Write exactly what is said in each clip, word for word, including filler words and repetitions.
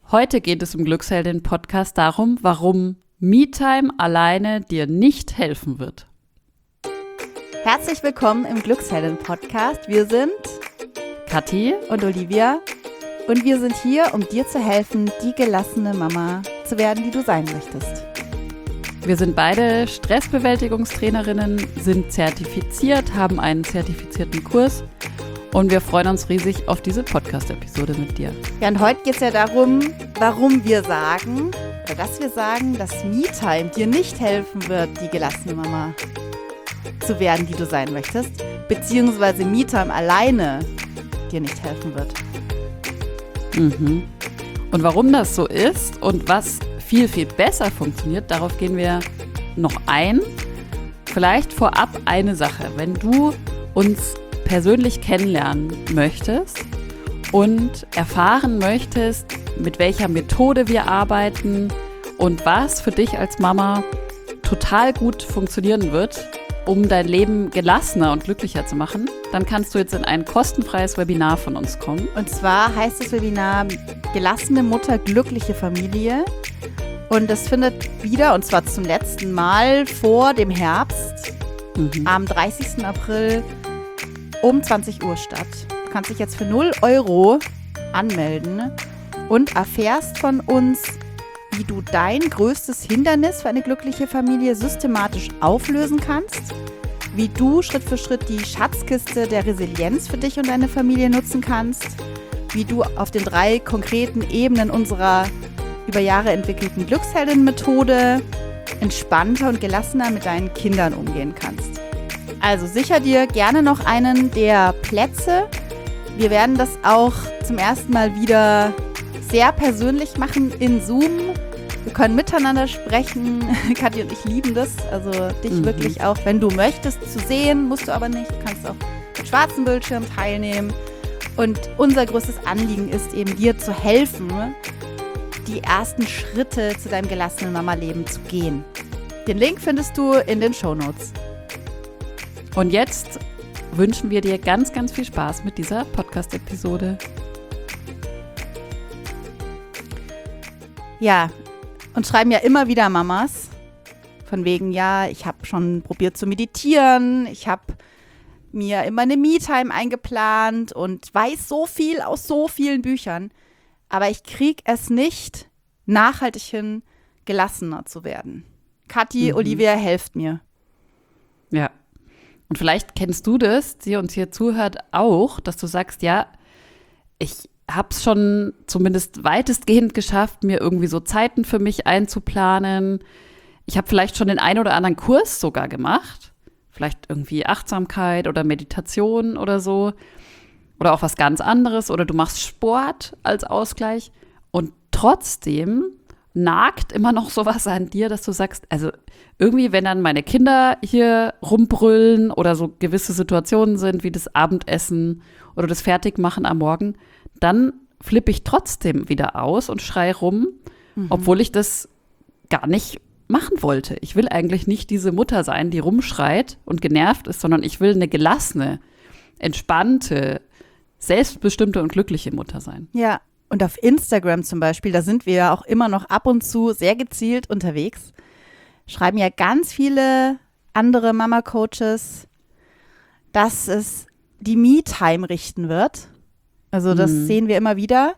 Heute geht es im Glücksheldin-Podcast darum, warum Me-Time alleine dir nicht helfen wird. Herzlich willkommen im Glücksheldin-Podcast. Wir sind Kathi und Olivia und wir sind hier, um dir zu helfen, die gelassene Mama zu werden, die du sein möchtest. Wir sind beide Stressbewältigungstrainerinnen, sind zertifiziert, haben einen zertifizierten Kurs und wir freuen uns riesig auf diese Podcast-Episode mit dir. Ja, und heute geht es ja darum, warum wir sagen, oder dass wir sagen, dass Me-Time dir nicht helfen wird, die gelassene Mama zu werden, die du sein möchtest, beziehungsweise Me-Time alleine dir nicht helfen wird. Mhm. Und warum das so ist und was viel, viel besser funktioniert, darauf gehen wir noch ein. Vielleicht vorab eine Sache. Wenn du uns persönlich kennenlernen möchtest und erfahren möchtest, mit welcher Methode wir arbeiten und was für dich als Mama total gut funktionieren wird, um dein Leben gelassener und glücklicher zu machen, dann kannst du jetzt in ein kostenfreies Webinar von uns kommen. Und zwar heißt das Webinar Gelassene Mutter, glückliche Familie. Und das findet wieder, und zwar zum letzten Mal vor dem Herbst, mhm. am dreißigsten April um zwanzig Uhr statt. Du kannst dich jetzt für null Euro anmelden und erfährst von uns, wie du dein größtes Hindernis für eine glückliche Familie systematisch auflösen kannst, wie du Schritt für Schritt die Schatzkiste der Resilienz für dich und deine Familie nutzen kannst, wie du auf den drei konkreten Ebenen unserer über Jahre entwickelten Glücksheldin-Methode entspannter und gelassener mit deinen Kindern umgehen kannst. Also sicher dir gerne noch einen der Plätze. Wir werden das auch zum ersten Mal wieder sehr persönlich machen in Zoom. Wir können miteinander sprechen. Kathi und ich lieben das. Also dich mhm. wirklich auch, wenn du möchtest, zu sehen, musst du aber nicht. Du kannst auch mit schwarzem Bildschirm teilnehmen. Und unser größtes Anliegen ist eben, dir zu helfen, die ersten Schritte zu deinem gelassenen Mama-Leben zu gehen. Den Link findest du in den Shownotes. Und jetzt wünschen wir dir ganz, ganz viel Spaß mit dieser Podcast-Episode. Ja, und schreiben ja immer wieder Mamas, von wegen, ja, ich habe schon probiert zu meditieren, ich habe mir immer eine Me-Time eingeplant und weiß so viel aus so vielen Büchern, aber ich kriege es nicht, nachhaltig hin, gelassener zu werden. Kathi, mhm. Olivia, helft mir. Ja. Und vielleicht kennst du das, die uns hier zuhört, auch, dass du sagst, ja, ich habe es schon zumindest weitestgehend geschafft, mir irgendwie so Zeiten für mich einzuplanen. Ich habe vielleicht schon den einen oder anderen Kurs sogar gemacht. Vielleicht irgendwie Achtsamkeit oder Meditation oder so. Oder auch was ganz anderes. Oder du machst Sport als Ausgleich. Und trotzdem nagt immer noch sowas an dir, dass du sagst, also irgendwie, wenn dann meine Kinder hier rumbrüllen oder so gewisse Situationen sind, wie das Abendessen oder das Fertigmachen am Morgen, dann flippe ich trotzdem wieder aus und schreie rum, mhm. obwohl ich das gar nicht machen wollte. Ich will eigentlich nicht diese Mutter sein, die rumschreit und genervt ist, sondern ich will eine gelassene, entspannte, selbstbestimmte und glückliche Mutter sein. Ja. Und auf Instagram zum Beispiel, da sind wir ja auch immer noch ab und zu sehr gezielt unterwegs, schreiben ja ganz viele andere Mama-Coaches, dass es die Me-Time richten wird. Also das mhm. sehen wir immer wieder.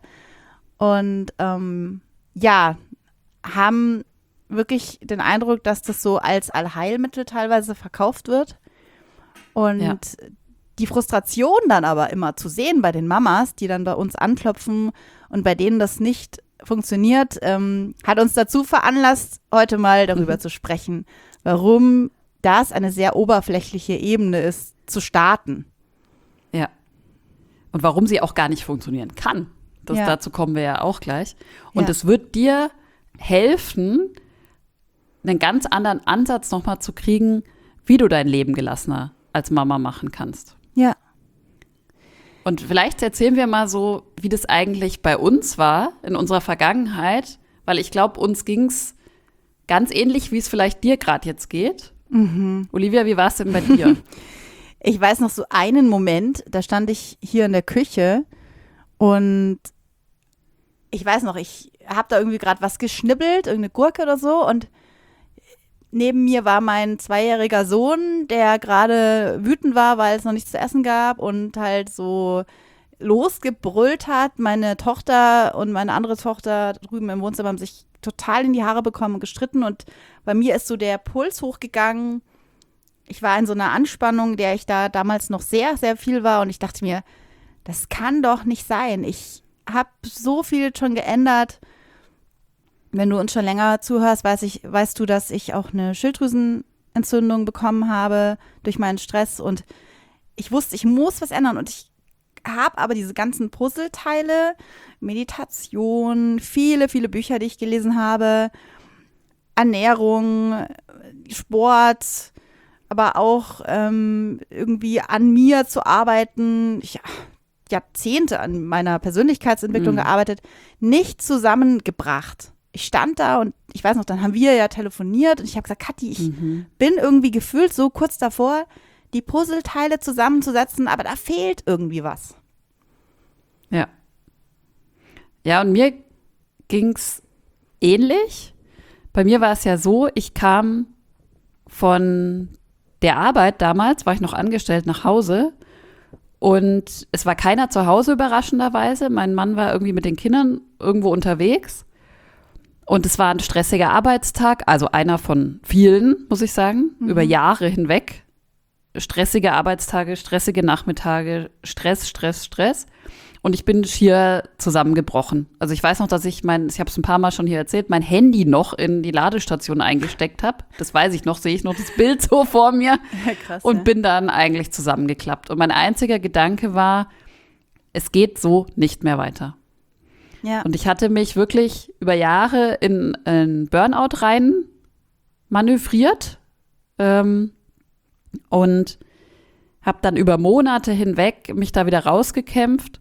Und ähm, ja, haben wirklich den Eindruck, dass das so als Allheilmittel teilweise verkauft wird. Und ja. die Frustration dann aber immer zu sehen bei den Mamas, die dann bei uns anklopfen und bei denen das nicht funktioniert, ähm, hat uns dazu veranlasst, heute mal darüber mhm. zu sprechen, warum das eine sehr oberflächliche Ebene ist, zu starten. Ja. Und warum sie auch gar nicht funktionieren kann. Das, ja. Dazu kommen wir ja auch gleich. Und es ja. wird dir helfen, einen ganz anderen Ansatz nochmal zu kriegen, wie du dein Leben gelassener als Mama machen kannst. Ja. Und vielleicht erzählen wir mal so, wie das eigentlich bei uns war in unserer Vergangenheit, weil ich glaube, uns ging es ganz ähnlich, wie es vielleicht dir gerade jetzt geht. Mhm. Olivia, wie war es denn bei dir? Ich weiß noch so einen Moment, da stand ich hier in der Küche und ich weiß noch, ich habe da irgendwie gerade was geschnibbelt, irgendeine Gurke oder so und neben mir war mein zweijähriger Sohn, der gerade wütend war, weil es noch nichts zu essen gab und halt so losgebrüllt hat. Meine Tochter und meine andere Tochter drüben im Wohnzimmer haben sich total in die Haare bekommen und gestritten und bei mir ist so der Puls hochgegangen. Ich war in so einer Anspannung, der ich da damals noch sehr, sehr viel war und ich dachte mir, das kann doch nicht sein. Ich habe so viel schon geändert. Wenn du uns schon länger zuhörst, weiß ich, weißt du, dass ich auch eine Schilddrüsenentzündung bekommen habe durch meinen Stress und ich wusste, ich muss was ändern und ich habe aber diese ganzen Puzzleteile, Meditation, viele, viele Bücher, die ich gelesen habe, Ernährung, Sport, aber auch ähm, irgendwie an mir zu arbeiten. Ich habe Jahrzehnte an meiner Persönlichkeitsentwicklung mhm. gearbeitet, nicht zusammengebracht. Ich stand da und ich weiß noch, dann haben wir ja telefoniert und ich habe gesagt, Kathi, ich mhm. bin irgendwie gefühlt so kurz davor, die Puzzleteile zusammenzusetzen, aber da fehlt irgendwie was. Ja. Ja, und mir ging's ähnlich. Bei mir war es ja so, ich kam von der Arbeit damals, war ich noch angestellt, nach Hause und es war keiner zu Hause überraschenderweise. Mein Mann war irgendwie mit den Kindern irgendwo unterwegs und es war ein stressiger Arbeitstag, also einer von vielen, muss ich sagen, mhm. über Jahre hinweg. Stressige Arbeitstage, stressige Nachmittage, Stress, Stress, Stress. Und ich bin schier zusammengebrochen. Also ich weiß noch, dass ich mein, ich habe es ein paar Mal schon hier erzählt, mein Handy noch in die Ladestation eingesteckt habe. Das weiß ich noch, sehe ich noch das Bild so vor mir. Ja, krass, und ja. bin dann eigentlich zusammengeklappt. Und mein einziger Gedanke war, es geht so nicht mehr weiter. Ja. Und ich hatte mich wirklich über Jahre in einen Burnout rein manövriert. Ähm, Und habe dann über Monate hinweg mich da wieder rausgekämpft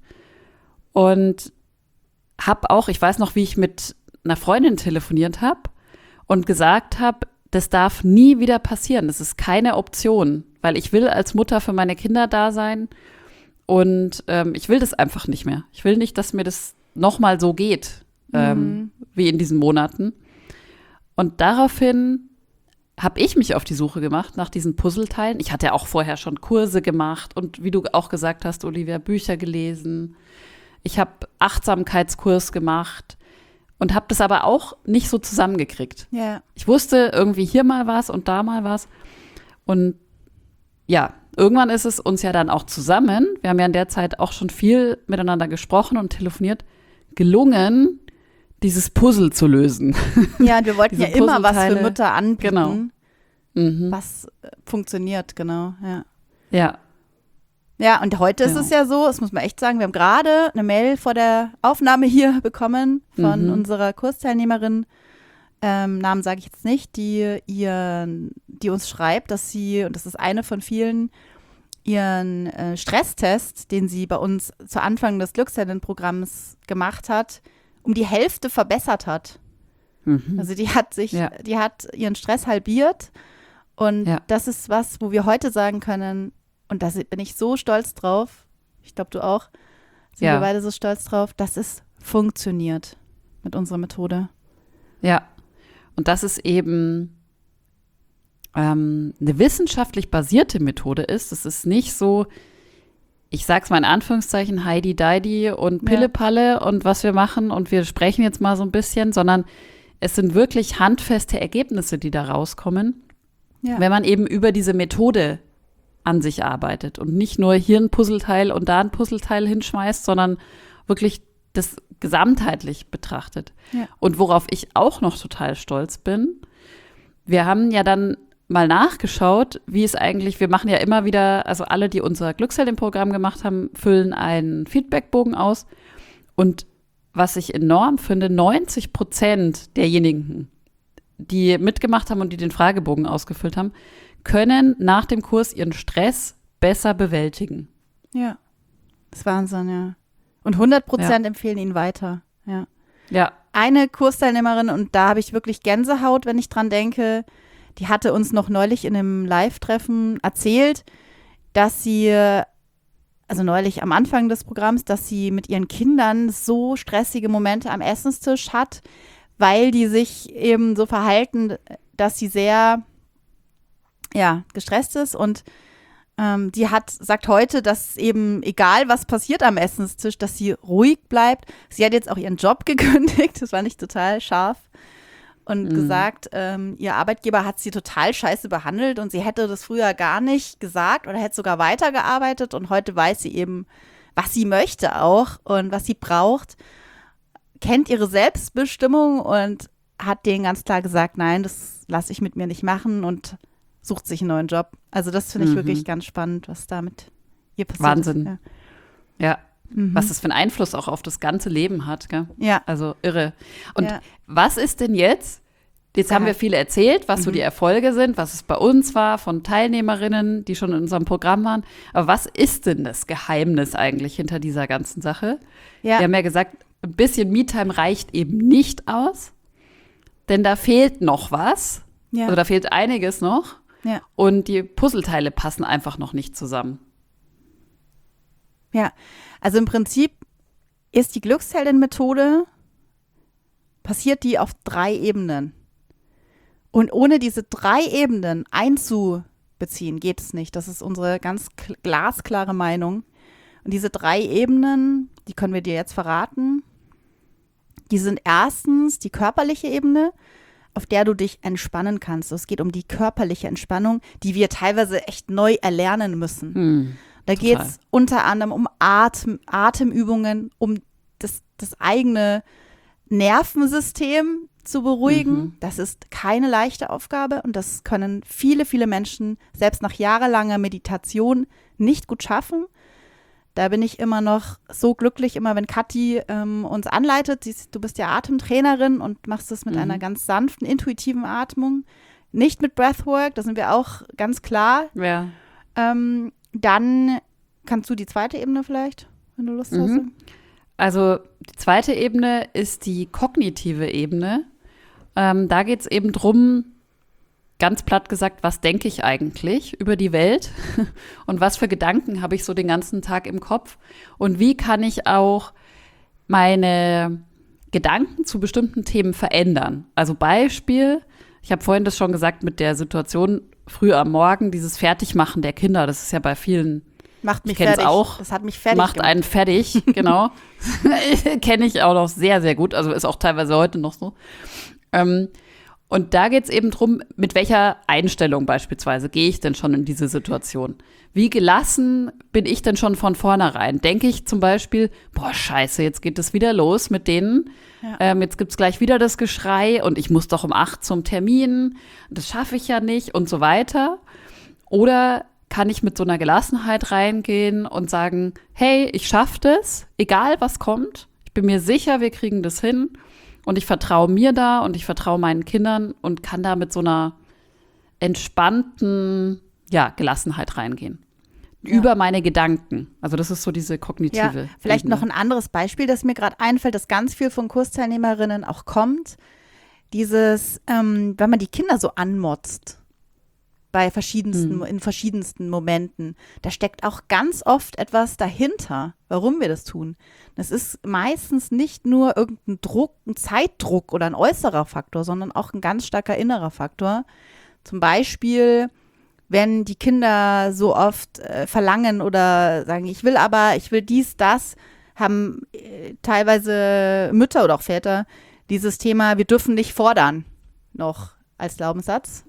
und habe auch, ich weiß noch, wie ich mit einer Freundin telefoniert habe und gesagt habe, das darf nie wieder passieren, das ist keine Option, weil ich will als Mutter für meine Kinder da sein und ähm, ich will das einfach nicht mehr. Ich will nicht, dass mir das nochmal so geht, ähm, mhm. wie in diesen Monaten. Und daraufhin habe ich mich auf die Suche gemacht nach diesen Puzzleteilen. Ich hatte auch vorher schon Kurse gemacht und wie du auch gesagt hast, Olivia, Bücher gelesen. Ich habe Achtsamkeitskurs gemacht und habe das aber auch nicht so zusammengekriegt. Yeah. Ich wusste irgendwie hier mal was und da mal was. Und ja, irgendwann ist es uns ja dann auch zusammen, wir haben ja in der Zeit auch schon viel miteinander gesprochen und telefoniert, gelungen, dieses Puzzle zu lösen. Ja, wir wollten ja immer was für Mütter anbieten, genau. mhm. was äh, funktioniert, genau. Ja. Ja, ja und heute genau. ist es ja so, das muss man echt sagen, wir haben gerade eine Mail vor der Aufnahme hier bekommen von mhm. unserer Kursteilnehmerin, ähm, Namen sage ich jetzt nicht, die, ihr, die uns schreibt, dass sie, und das ist eine von vielen, ihren äh, Stresstest, den sie bei uns zu Anfang des Glückshelden-Programms gemacht hat, um die Hälfte verbessert hat. Mhm. Also die hat sich, ja. die hat ihren Stress halbiert und ja. das ist was, wo wir heute sagen können, und da bin ich so stolz drauf, ich glaube du auch, sind ja. wir beide so stolz drauf, dass es funktioniert mit unserer Methode. Ja, und das ist eben ähm, eine wissenschaftlich basierte Methode ist. Es ist nicht so, ich sag's mal in Anführungszeichen, Heidi Deidi und Pillepalle ja. und was wir machen und wir sprechen jetzt mal so ein bisschen, sondern es sind wirklich handfeste Ergebnisse, die da rauskommen, ja. wenn man eben über diese Methode an sich arbeitet und nicht nur hier ein Puzzleteil und da ein Puzzleteil hinschmeißt, sondern wirklich das gesamtheitlich betrachtet. Ja. Und worauf ich auch noch total stolz bin, wir haben ja dann mal nachgeschaut, wie es eigentlich, wir machen ja immer wieder, also alle, die unser Glücksheldin-Programm gemacht haben, füllen einen Feedbackbogen aus und was ich enorm finde, neunzig Prozent derjenigen, die mitgemacht haben und die den Fragebogen ausgefüllt haben, können nach dem Kurs ihren Stress besser bewältigen. Ja, das ist Wahnsinn, ja. Und hundert Prozent ja. empfehlen ihn weiter, ja. Ja. Eine Kursteilnehmerin, und da habe ich wirklich Gänsehaut, wenn ich dran denke, die hatte uns noch neulich in einem Live-Treffen erzählt, dass sie, also neulich am Anfang des Programms, dass sie mit ihren Kindern so stressige Momente am Essenstisch hat, weil die sich eben so verhalten, dass sie sehr, ja, gestresst ist. Und ähm, die hat, sagt heute, dass eben egal, was passiert am Essenstisch, dass sie ruhig bleibt. Sie hat jetzt auch ihren Job gekündigt, das fand ich total scharf. Und mhm. gesagt, ähm, ihr Arbeitgeber hat sie total scheiße behandelt und sie hätte das früher gar nicht gesagt oder hätte sogar weitergearbeitet. Und heute weiß sie eben, was sie möchte auch und was sie braucht, kennt ihre Selbstbestimmung und hat denen ganz klar gesagt, nein, das lasse ich mit mir nicht machen und sucht sich einen neuen Job. Also das finde ich mhm. wirklich ganz spannend, was da mit ihr passiert Wahnsinn. ist. Wahnsinn. Ja. ja. Mhm. Was das für einen Einfluss auch auf das ganze Leben hat, gell? Ja. Also irre. Und ja. was ist denn jetzt? Jetzt Ja. haben wir viel erzählt, was Mhm. so die Erfolge sind, was es bei uns war, von Teilnehmerinnen, die schon in unserem Programm waren. Aber was ist denn das Geheimnis eigentlich hinter dieser ganzen Sache? Ja. Wir haben ja gesagt, ein bisschen Me-Time reicht eben nicht aus, denn da fehlt noch was. Ja. Also da fehlt einiges noch. Ja. Und die Puzzleteile passen einfach noch nicht zusammen. Ja, also im Prinzip ist die Glücksheldin-Methode, passiert die auf drei Ebenen. Und ohne diese drei Ebenen einzubeziehen, geht es nicht. Das ist unsere ganz kl- glasklare Meinung. Und diese drei Ebenen, die können wir dir jetzt verraten, die sind erstens die körperliche Ebene, auf der du dich entspannen kannst. Es geht um die körperliche Entspannung, die wir teilweise echt neu erlernen müssen. Hm. Da geht es unter anderem um Atem, Atemübungen, um das, das eigene Nervensystem zu beruhigen. Mhm. Das ist keine leichte Aufgabe und das können viele, viele Menschen selbst nach jahrelanger Meditation nicht gut schaffen. Da bin ich immer noch so glücklich, immer wenn Kathi ähm, uns anleitet. Sie, du bist ja Atemtrainerin und machst das mit Mhm. einer ganz sanften, intuitiven Atmung. Nicht mit Breathwork, da sind wir auch ganz klar. Ja. Ähm, dann kannst du die zweite Ebene vielleicht, wenn du Lust hast. Mhm. Also die zweite Ebene ist die kognitive Ebene. Ähm, da geht es eben drum, ganz platt gesagt, was denke ich eigentlich über die Welt und was für Gedanken habe ich so den ganzen Tag im Kopf und wie kann ich auch meine Gedanken zu bestimmten Themen verändern. Also Beispiel, ich habe vorhin das schon gesagt mit der Situation früh am Morgen, dieses Fertigmachen der Kinder, das ist ja bei vielen, Macht mich ich kenne es fertig. auch, Das hat mich fertig macht gemacht. einen fertig, genau. Kenne ich auch noch sehr, sehr gut, also ist auch teilweise heute noch so. Ähm, und da geht es eben drum, mit welcher Einstellung beispielsweise gehe ich denn schon in diese Situation? Wie gelassen bin ich denn schon von vornherein? Denke ich zum Beispiel, boah, scheiße, jetzt geht es wieder los mit denen. Ja. Ähm, jetzt gibt es gleich wieder das Geschrei und ich muss doch um acht zum Termin. Das schaffe ich ja nicht und so weiter. Oder kann ich mit so einer Gelassenheit reingehen und sagen, hey, ich schaffe das, egal was kommt. Ich bin mir sicher, wir kriegen das hin. Und ich vertraue mir da und ich vertraue meinen Kindern und kann da mit so einer entspannten, ja, Gelassenheit reingehen. Ja. Über meine Gedanken. Also das ist so diese kognitive Ja, vielleicht Ebene. noch ein anderes Beispiel, das mir gerade einfällt, das ganz viel von Kursteilnehmerinnen auch kommt. Dieses, ähm, wenn man die Kinder so anmotzt, bei verschiedensten, Hm. in verschiedensten Momenten, da steckt auch ganz oft etwas dahinter, warum wir das tun. Das ist meistens nicht nur irgendein Druck, ein Zeitdruck oder ein äußerer Faktor, sondern auch ein ganz starker innerer Faktor. Zum Beispiel, wenn die Kinder so oft äh, verlangen oder sagen, ich will aber, ich will dies, das, haben äh, teilweise Mütter oder auch Väter dieses Thema, wir dürfen nicht fordern, noch als Glaubenssatz.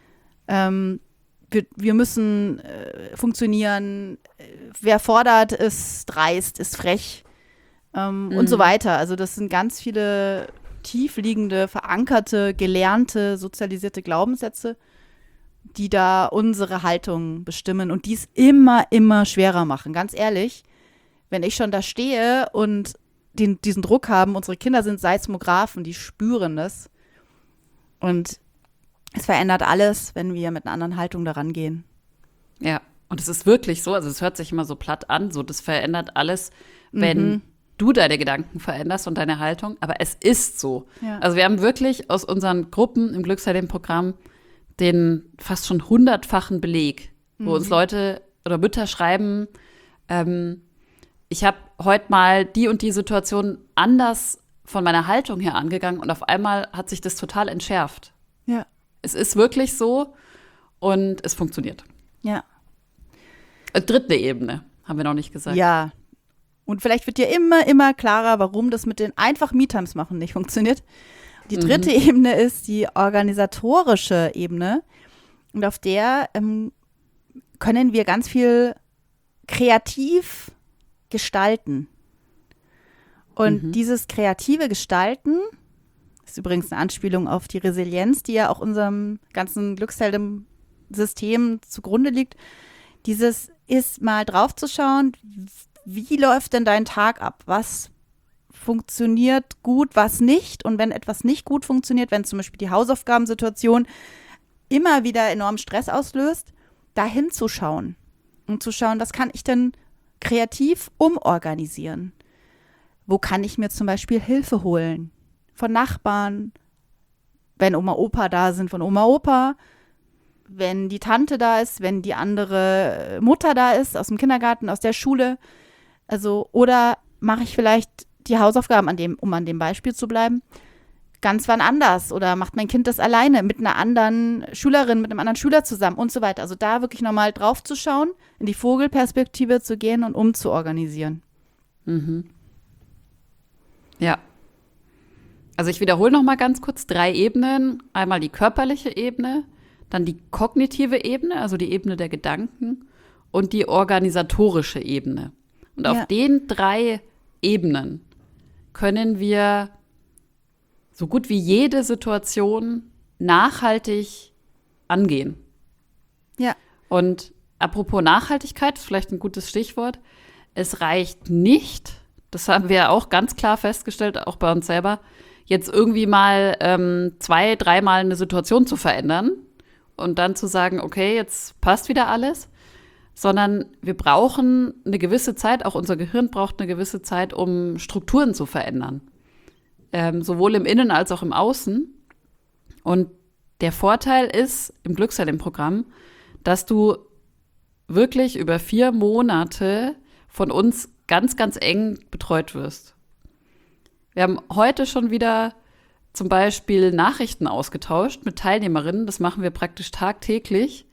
Ähm, wir, wir müssen äh, funktionieren, wer fordert, ist dreist, ist frech ähm, Mhm. und so weiter. Also das sind ganz viele tiefliegende, verankerte, gelernte, sozialisierte Glaubenssätze, die da unsere Haltung bestimmen und dies immer, immer schwerer machen. Ganz ehrlich, wenn ich schon da stehe und den, diesen Druck haben, unsere Kinder sind Seismographen, die spüren das und es verändert alles, wenn wir mit einer anderen Haltung daran gehen. Ja, und es ist wirklich so, also es hört sich immer so platt an, so das verändert alles, wenn Mhm. du deine Gedanken veränderst und deine Haltung, aber es ist so. Ja. Also wir haben wirklich aus unseren Gruppen im Glücksheldin-Programm den fast schon hundertfachen Beleg, wo Mhm. uns Leute oder Mütter schreiben, ähm, ich habe heute mal die und die Situation anders von meiner Haltung her angegangen und auf einmal hat sich das total entschärft. Ja. Es ist wirklich so und es funktioniert. Ja. Dritte Ebene, haben wir noch nicht gesagt. Ja. Und vielleicht wird dir immer, immer klarer, warum das mit den einfach Me-Times machen nicht funktioniert. Die dritte mhm. Ebene ist die organisatorische Ebene. Und auf der ähm, können wir ganz viel kreativ gestalten. Und mhm. dieses kreative Gestalten ist übrigens eine Anspielung auf die Resilienz, die ja auch unserem ganzen Glückshelden-System zugrunde liegt. Dieses ist mal draufzuschauen, wie läuft denn dein Tag ab? Was funktioniert gut, was nicht? Und wenn etwas nicht gut funktioniert, wenn zum Beispiel die Hausaufgabensituation immer wieder enorm Stress auslöst, da hinzuschauen und zu schauen, was kann ich denn kreativ umorganisieren? Wo kann ich mir zum Beispiel Hilfe holen? Von Nachbarn, wenn Oma, Opa da sind, von Oma, Opa, wenn die Tante da ist, wenn die andere Mutter da ist, aus dem Kindergarten, aus der Schule. Also, oder mache ich vielleicht die Hausaufgaben, an dem, um an dem Beispiel zu bleiben, ganz wann anders? Oder macht mein Kind das alleine mit einer anderen Schülerin, mit einem anderen Schüler zusammen und so weiter. Also da wirklich nochmal drauf zu schauen, in die Vogelperspektive zu gehen und umzuorganisieren. Mhm. Ja. Also ich wiederhole noch mal ganz kurz drei Ebenen. Einmal die körperliche Ebene, dann die kognitive Ebene, also die Ebene der Gedanken und die organisatorische Ebene. Und auf ja. den drei Ebenen können wir so gut wie jede Situation nachhaltig angehen. Ja. Und apropos Nachhaltigkeit, ist vielleicht ein gutes Stichwort. Es reicht nicht, das haben wir auch ganz klar festgestellt, auch bei uns selber, jetzt irgendwie mal ähm, zwei, dreimal eine Situation zu verändern und dann zu sagen, okay, jetzt passt wieder alles, sondern wir brauchen eine gewisse Zeit, auch unser Gehirn braucht eine gewisse Zeit, um Strukturen zu verändern. Ähm, sowohl im Innen als auch im Außen. Und der Vorteil ist im Glückshelden-Programm, dass du wirklich über vier Monate von uns ganz, ganz eng betreut wirst. Wir haben heute schon wieder zum Beispiel Nachrichten ausgetauscht mit Teilnehmerinnen. Das machen wir praktisch tagtäglich,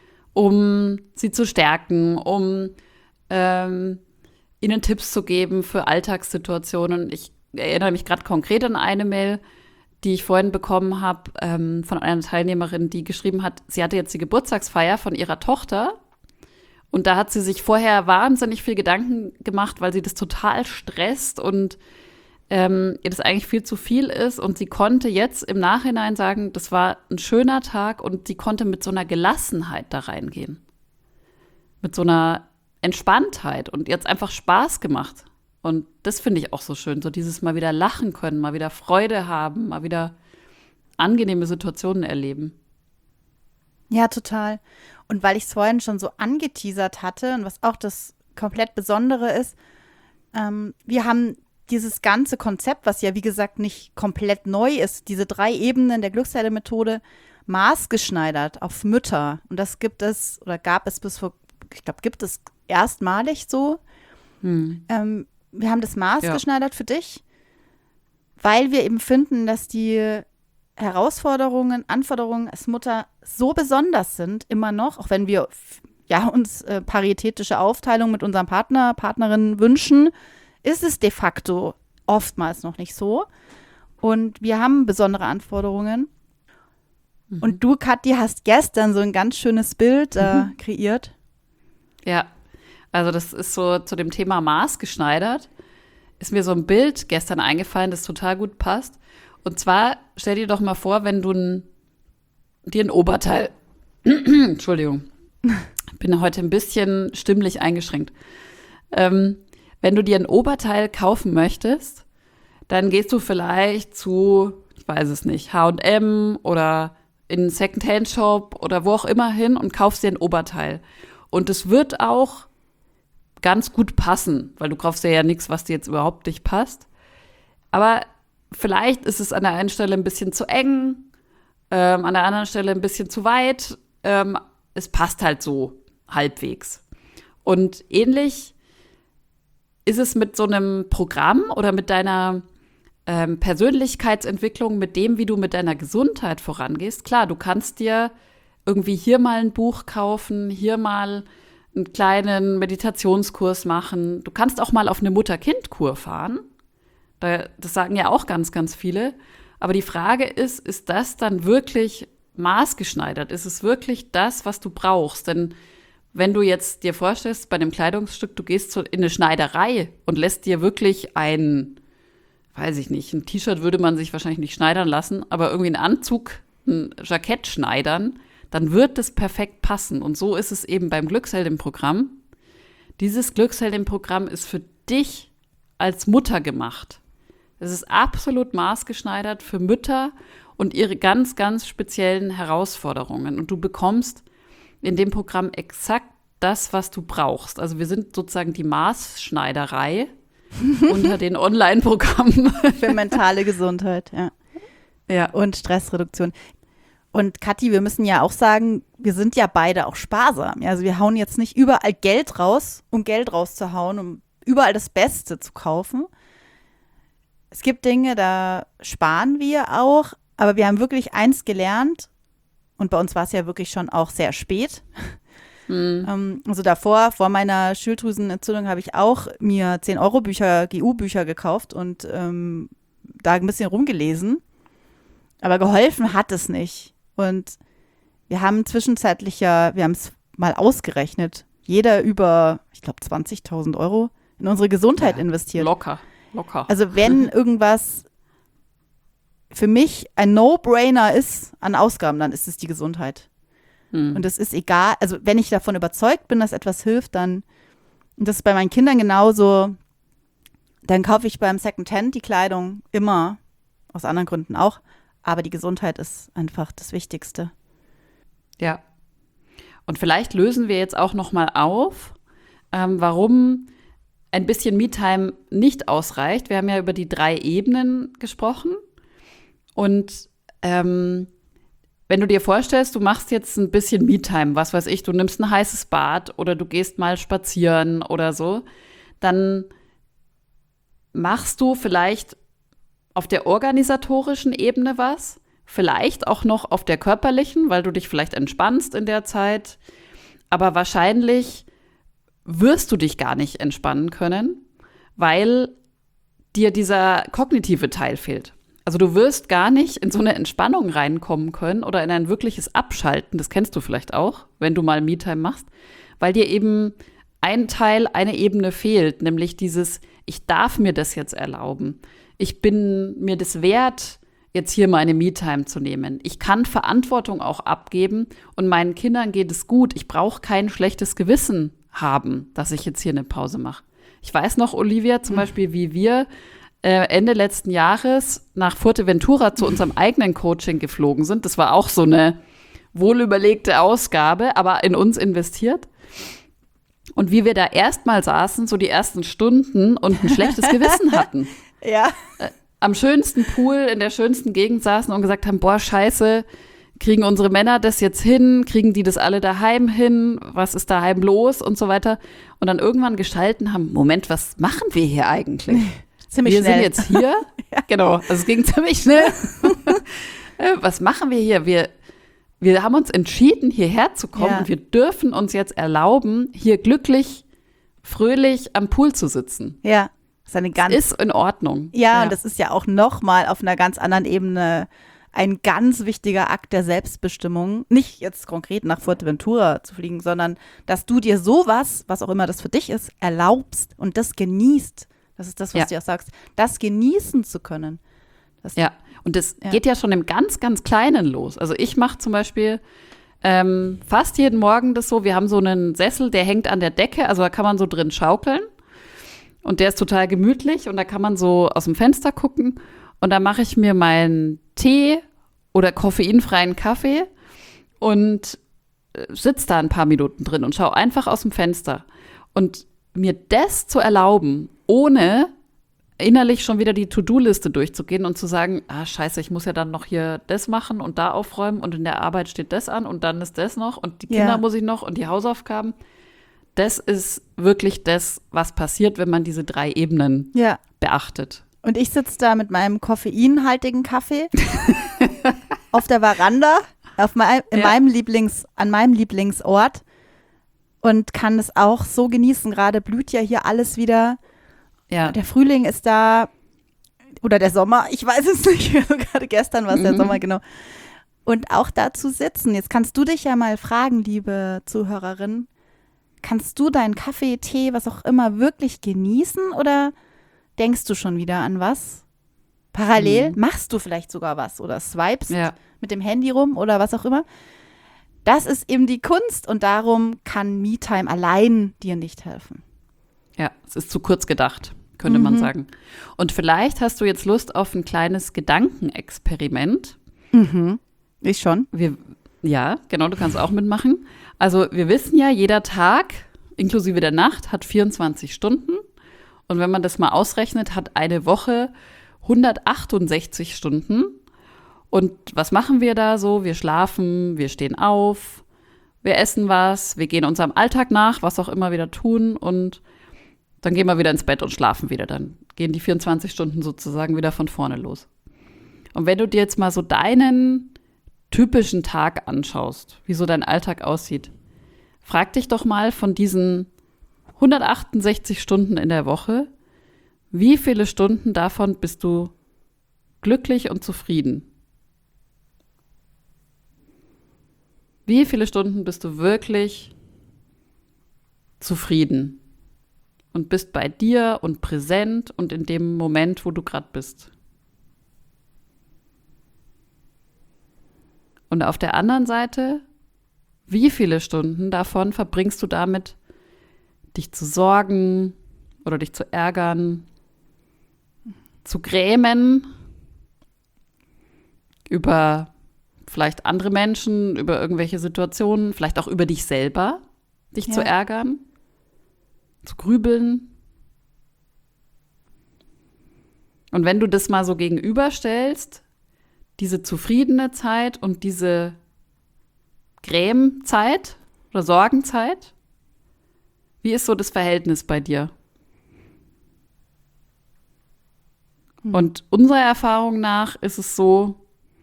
um sie zu stärken, um ähm, ihnen Tipps zu geben für Alltagssituationen. Ich erinnere mich gerade konkret an eine Mail, die ich vorhin bekommen habe ähm, von einer Teilnehmerin, die geschrieben hat, sie hatte jetzt die Geburtstagsfeier von ihrer Tochter. Und da hat sie sich vorher wahnsinnig viel Gedanken gemacht, weil sie das total stresst und ähm, ihr das eigentlich viel zu viel ist. Und sie konnte jetzt im Nachhinein sagen, das war ein schöner Tag und sie konnte mit so einer Gelassenheit da reingehen. Mit so einer Entspanntheit und jetzt einfach Spaß gemacht. Und das finde ich auch so schön, so dieses mal wieder lachen können, mal wieder Freude haben, mal wieder angenehme Situationen erleben. Ja, total. Und weil ich es vorhin schon so angeteasert hatte und was auch das komplett Besondere ist, ähm, wir haben dieses ganze Konzept, was ja wie gesagt nicht komplett neu ist, diese drei Ebenen der Glückshelden-Methode, maßgeschneidert auf Mütter. Und das gibt es oder gab es bis vor, ich glaube, gibt es erstmalig so. Hm. Ähm, wir haben das maßgeschneidert ja. für dich, weil wir eben finden, dass die Herausforderungen, Anforderungen als Mutter so besonders sind, immer noch, auch wenn wir ja, uns äh, paritätische Aufteilung mit unserem Partner, Partnerin wünschen, ist es de facto oftmals noch nicht so. Und wir haben besondere Anforderungen. Mhm. Und du, Kathi, hast gestern so ein ganz schönes Bild äh, mhm. kreiert. Ja, also das ist so zu dem Thema maßgeschneidert. Ist mir so ein Bild gestern eingefallen, das total gut passt. Und zwar, stell dir doch mal vor, wenn du ein, dir ein Oberteil, Entschuldigung, ich bin heute ein bisschen stimmlich eingeschränkt. Ähm, wenn du dir ein Oberteil kaufen möchtest, dann gehst du vielleicht zu, ich weiß es nicht, H und M oder in einen Secondhand-Shop oder wo auch immer hin und kaufst dir ein Oberteil. Und es wird auch ganz gut passen, weil du kaufst dir ja nichts, was dir jetzt überhaupt nicht passt. Aber vielleicht ist es an der einen Stelle ein bisschen zu eng, ähm, an der anderen Stelle ein bisschen zu weit. Ähm, es passt halt so halbwegs. Und ähnlich ist es mit so einem Programm oder mit deiner ähm, Persönlichkeitsentwicklung, mit dem, wie du mit deiner Gesundheit vorangehst? Klar, du kannst dir irgendwie hier mal ein Buch kaufen, hier mal einen kleinen Meditationskurs machen. Du kannst auch mal auf eine Mutter-Kind-Kur fahren. Da, das sagen ja auch ganz, ganz viele. Aber die Frage ist, ist das dann wirklich maßgeschneidert? Ist es wirklich das, was du brauchst? Denn wenn du jetzt dir vorstellst, bei einem Kleidungsstück, du gehst in eine Schneiderei und lässt dir wirklich ein, weiß ich nicht, ein T-Shirt würde man sich wahrscheinlich nicht schneidern lassen, aber irgendwie einen Anzug, ein Jackett schneidern, dann wird es perfekt passen. Und so ist es eben beim Glücksheldin-Programm. Dieses Glücksheldin-Programm ist für dich als Mutter gemacht. Es ist absolut maßgeschneidert für Mütter und ihre ganz, ganz speziellen Herausforderungen. Und du bekommst in dem Programm exakt das, was du brauchst. Also wir sind sozusagen die Maßschneiderei unter den Online-Programmen. Für mentale Gesundheit, ja. Ja. Und Stressreduktion. Und Kathi, wir müssen ja auch sagen, wir sind ja beide auch sparsam. Also wir hauen jetzt nicht überall Geld raus, um Geld rauszuhauen, um überall das Beste zu kaufen. Es gibt Dinge, da sparen wir auch, aber wir haben wirklich eins gelernt, und bei uns war es ja wirklich schon auch sehr spät. Mhm. Also davor, vor meiner Schilddrüsenentzündung, habe ich auch mir zehn-Euro-Bücher, G U-Bücher gekauft und ähm, da ein bisschen rumgelesen. Aber geholfen hat es nicht. Und wir haben zwischenzeitlich ja, wir haben es mal ausgerechnet, jeder über, ich glaube, zwanzigtausend Euro in unsere Gesundheit ja, investiert. Locker, locker. Also wenn irgendwas für mich ein No-Brainer ist an Ausgaben, dann ist es die Gesundheit. Hm. Und es ist egal, also wenn ich davon überzeugt bin, dass etwas hilft, dann, und das ist bei meinen Kindern genauso, dann kaufe ich beim Secondhand die Kleidung immer, aus anderen Gründen auch, aber die Gesundheit ist einfach das Wichtigste. Ja. Und vielleicht lösen wir jetzt auch noch mal auf, ähm, warum ein bisschen Me-Time nicht ausreicht. Wir haben ja über die drei Ebenen gesprochen. Und ähm, wenn du dir vorstellst, du machst jetzt ein bisschen Me-Time, was weiß ich, du nimmst ein heißes Bad oder du gehst mal spazieren oder so, dann machst du vielleicht auf der organisatorischen Ebene was, vielleicht auch noch auf der körperlichen, weil du dich vielleicht entspannst in der Zeit, aber wahrscheinlich wirst du dich gar nicht entspannen können, weil dir dieser kognitive Teil fehlt. Also du wirst gar nicht in so eine Entspannung reinkommen können oder in ein wirkliches Abschalten, das kennst du vielleicht auch, wenn du mal Me-Time machst, weil dir eben ein Teil, eine Ebene fehlt, nämlich dieses, ich darf mir das jetzt erlauben. Ich bin mir das wert, jetzt hier meine Me-Time zu nehmen. Ich kann Verantwortung auch abgeben und meinen Kindern geht es gut. Ich brauche kein schlechtes Gewissen haben, dass ich jetzt hier eine Pause mache. Ich weiß noch, Olivia, zum Beispiel, wie wir äh, Ende letzten Jahres nach Fuerteventura zu unserem eigenen Coaching geflogen sind. Das war auch so eine wohlüberlegte Ausgabe, aber in uns investiert. Und wie wir da erstmal saßen, so die ersten Stunden und ein schlechtes Gewissen hatten. Ja. Äh, am schönsten Pool, in der schönsten Gegend saßen und gesagt haben, boah, scheiße, kriegen unsere Männer das jetzt hin? Kriegen die das alle daheim hin? Was ist daheim los? Und so weiter. Und dann irgendwann gestalten haben, Moment, was machen wir hier eigentlich? Ziemlich wir schnell. sind jetzt hier. Ja. Genau, also es ging ziemlich schnell. Was machen wir hier? Wir, wir haben uns entschieden, hierher zu kommen. Ja. Und wir dürfen uns jetzt erlauben, hier glücklich, fröhlich am Pool zu sitzen. Ja. Das ist, eine ganz, das ist in Ordnung. Ja, ja, und das ist ja auch nochmal auf einer ganz anderen Ebene ein ganz wichtiger Akt der Selbstbestimmung. Nicht jetzt konkret nach Fuerteventura zu fliegen, sondern dass du dir sowas, was auch immer das für dich ist, erlaubst und das genießt. Das ist das, was ja. du ja sagst. Das genießen zu können. Das, ja, und das ja. geht ja schon im ganz, ganz Kleinen los. Also ich mache zum Beispiel ähm, fast jeden Morgen das so, wir haben so einen Sessel, der hängt an der Decke, also da kann man so drin schaukeln. Und der ist total gemütlich und da kann man so aus dem Fenster gucken und da mache ich mir meinen Tee oder koffeinfreien Kaffee und sitze da ein paar Minuten drin und schaue einfach aus dem Fenster. Und mir das zu erlauben, ohne innerlich schon wieder die To-Do-Liste durchzugehen und zu sagen, ah scheiße, ich muss ja dann noch hier das machen und da aufräumen und in der Arbeit steht das an und dann ist das noch und die Kinder ja. muss ich noch und die Hausaufgaben. das ist wirklich das, was passiert, wenn man diese drei Ebenen ja. beachtet. Und ich sitze da mit meinem koffeinhaltigen Kaffee auf der Veranda auf mein, in ja. meinem Lieblings, an meinem Lieblingsort und kann es auch so genießen. Gerade blüht ja hier alles wieder. Ja. Der Frühling ist da oder der Sommer, ich weiß es nicht. Gerade gestern war es mhm. der Sommer, genau. Und auch da zu sitzen. Jetzt kannst du dich ja mal fragen, liebe Zuhörerin, kannst du deinen Kaffee, Tee, was auch immer wirklich genießen oder denkst du schon wieder an was? Parallel? Mhm. Machst du vielleicht sogar was oder swipest ja. mit dem Handy rum oder was auch immer? Das ist eben die Kunst und darum kann Me-Time allein dir nicht helfen. Ja, es ist zu kurz gedacht, könnte mhm. man sagen. Und vielleicht hast du jetzt Lust auf ein kleines Gedankenexperiment. Mhm. Ich schon. Wir, ja, genau, du kannst auch mitmachen. Also wir wissen ja, jeder Tag, inklusive der Nacht, hat vierundzwanzig Stunden. Und wenn man das mal ausrechnet, hat eine Woche hundertachtundsechzig Stunden. Und was machen wir da so? Wir schlafen, wir stehen auf, wir essen was, wir gehen unserem Alltag nach, was auch immer wir da tun. Und dann gehen wir wieder ins Bett und schlafen wieder. Dann gehen die vierundzwanzig Stunden sozusagen wieder von vorne los. Und wenn du dir jetzt mal so deinen typischen Tag anschaust, wie so dein Alltag aussieht, frag dich doch mal von diesen hundertachtundsechzig Stunden in der Woche, wie viele Stunden davon bist du glücklich und zufrieden? Wie viele Stunden bist du wirklich zufrieden und bist bei dir und präsent und in dem Moment, wo du gerade bist? Und auf der anderen Seite, wie viele Stunden davon verbringst du damit, dich zu sorgen oder dich zu ärgern, zu grämen über vielleicht andere Menschen, über irgendwelche Situationen, vielleicht auch über dich selber, dich ja. zu ärgern, zu grübeln. Und wenn du das mal so gegenüberstellst, diese zufriedene Zeit und diese Grämzeit oder Sorgenzeit, wie ist so das Verhältnis bei dir? Hm. Und unserer Erfahrung nach ist es so,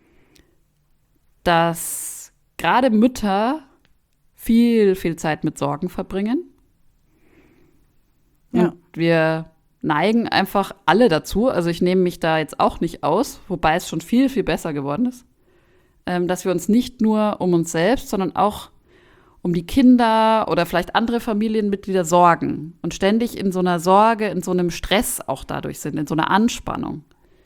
dass gerade Mütter viel, viel Zeit mit Sorgen verbringen. Ja. Und wir neigen einfach alle dazu, also ich nehme mich da jetzt auch nicht aus, wobei es schon viel, viel besser geworden ist, ähm, dass wir uns nicht nur um uns selbst, sondern auch um die Kinder oder vielleicht andere Familienmitglieder sorgen und ständig in so einer Sorge, in so einem Stress auch dadurch sind, in so einer Anspannung.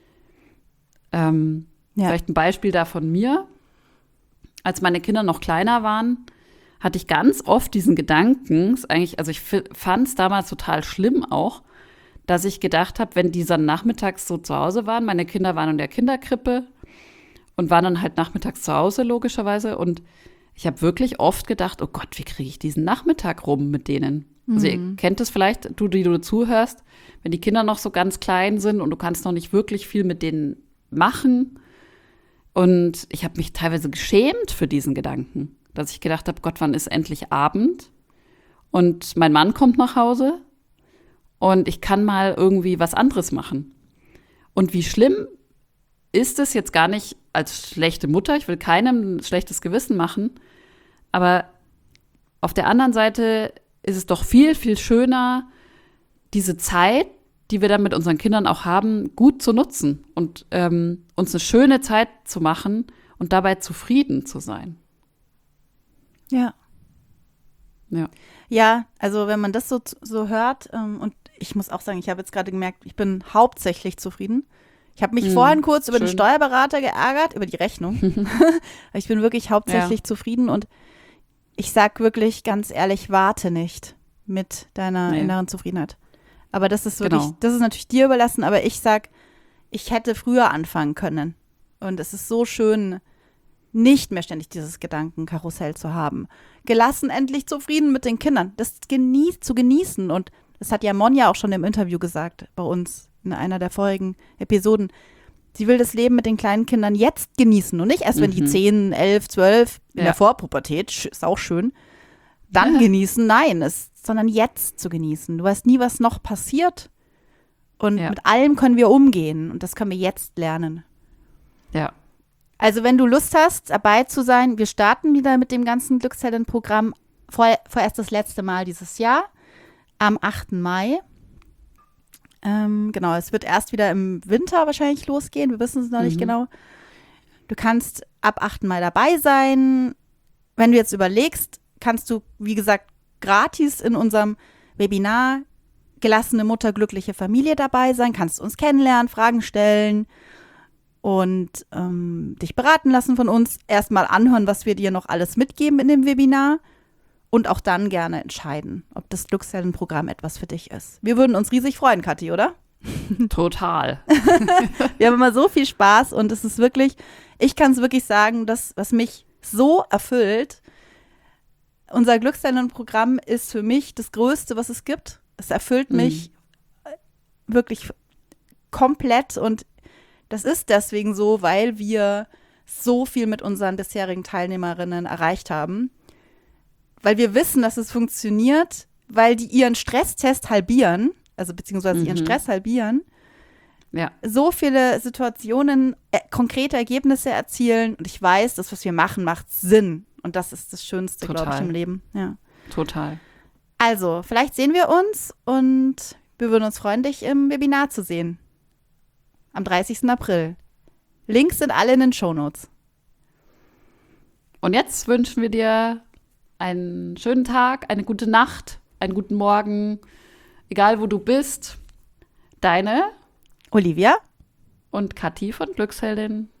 Ähm, ja. Vielleicht ein Beispiel da von mir. Als meine Kinder noch kleiner waren, hatte ich ganz oft diesen Gedanken, eigentlich, also ich fand es damals total schlimm auch, dass ich gedacht habe, wenn die dann nachmittags so zu Hause waren, meine Kinder waren in der Kinderkrippe und waren dann halt nachmittags zu Hause logischerweise und ich habe wirklich oft gedacht, oh Gott, wie kriege ich diesen Nachmittag rum mit denen? Mhm. Also ihr kennt es vielleicht, du, die du zuhörst, wenn die Kinder noch so ganz klein sind und du kannst noch nicht wirklich viel mit denen machen. Und ich habe mich teilweise geschämt für diesen Gedanken, dass ich gedacht habe, Gott, wann ist endlich Abend? Und mein Mann kommt nach Hause und ich kann mal irgendwie was anderes machen. Und wie schlimm ist es jetzt gar nicht als schlechte Mutter, ich will keinem ein schlechtes Gewissen machen, aber auf der anderen Seite ist es doch viel, viel schöner, diese Zeit, die wir dann mit unseren Kindern auch haben, gut zu nutzen und ähm, uns eine schöne Zeit zu machen und dabei zufrieden zu sein. Ja. Ja, ja, also wenn man das so, so hört, ähm, und ich muss auch sagen, ich habe jetzt gerade gemerkt, ich bin hauptsächlich zufrieden. Ich habe mich mm, vorhin kurz über schön. den Steuerberater geärgert, über die Rechnung. Ich bin wirklich hauptsächlich ja. zufrieden und ich sag wirklich ganz ehrlich, warte nicht mit deiner nee. inneren Zufriedenheit. Aber das ist wirklich, genau. das ist natürlich dir überlassen, aber ich sag, ich hätte früher anfangen können. Und es ist so schön, nicht mehr ständig dieses Gedankenkarussell zu haben. Gelassen, endlich zufrieden mit den Kindern. Das genieß, zu genießen. Und das hat ja Monja auch schon im Interview gesagt, bei uns in einer der vorigen Episoden. Sie will das Leben mit den kleinen Kindern jetzt genießen und nicht erst, wenn mhm. die zehn, elf, zwölf in ja. der Vorpubertät, ist auch schön, dann ja. genießen. Nein, es sondern jetzt zu genießen. Du weißt nie, was noch passiert. Und Ja. mit allem können wir umgehen. Und das können wir jetzt lernen. Ja. Also wenn du Lust hast, dabei zu sein, wir starten wieder mit dem ganzen Glückshelden-Programm. Vor, vorerst das letzte Mal dieses Jahr, am achten Mai. Ähm, genau, es wird erst wieder im Winter wahrscheinlich losgehen. Wir wissen es noch nicht Mhm. genau. Du kannst ab achten Mai dabei sein. Wenn du jetzt überlegst, kannst du, wie gesagt, gratis in unserem Webinar Gelassene Mutter, glückliche Familie dabei sein. Kannst uns kennenlernen, Fragen stellen und ähm, dich beraten lassen von uns. Erstmal anhören, was wir dir noch alles mitgeben in dem Webinar. Und auch dann gerne entscheiden, ob das Glückshelden-Programm etwas für dich ist. Wir würden uns riesig freuen, Kathi, oder? Total. Wir haben immer so viel Spaß und es ist wirklich, ich kann es wirklich sagen, das, was mich so erfüllt, unser Glückshelden-Programm ist für mich das Größte, was es gibt. Es erfüllt Mhm. mich wirklich komplett und das ist deswegen so, weil wir so viel mit unseren bisherigen Teilnehmerinnen erreicht haben. Weil wir wissen, dass es funktioniert, weil die ihren Stresstest halbieren, also beziehungsweise ihren Mhm. Stress halbieren, Ja. so viele Situationen, äh, konkrete Ergebnisse erzielen. Und ich weiß, das, was wir machen, macht Sinn. Und das ist das Schönste, glaube ich, Total. im Leben. Ja. Total. Also, vielleicht sehen wir uns und wir würden uns freuen, dich im Webinar zu sehen. Am dreißigsten April. Links sind alle in den Shownotes. Und jetzt wünschen wir dir einen schönen Tag, eine gute Nacht, einen guten Morgen, egal wo du bist. Deine Olivia? und Kathi von Glücksheldin.